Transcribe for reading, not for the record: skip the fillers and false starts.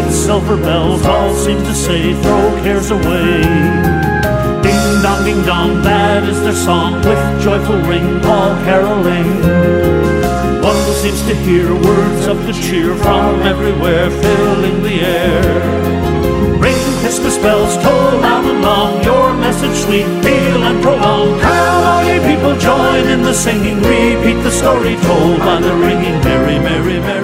with silver bells, all seem to say, throw cares away. Ding dong, that is their song, with joyful ring, all caroling. One seems to hear words of good cheer from everywhere, filling the air. Ring Christmas bells, toll loud and long, your message sweet, peal and prolong. Carol, all ye people, join in the singing, repeat the story told by the ringing, merry, merry, merry.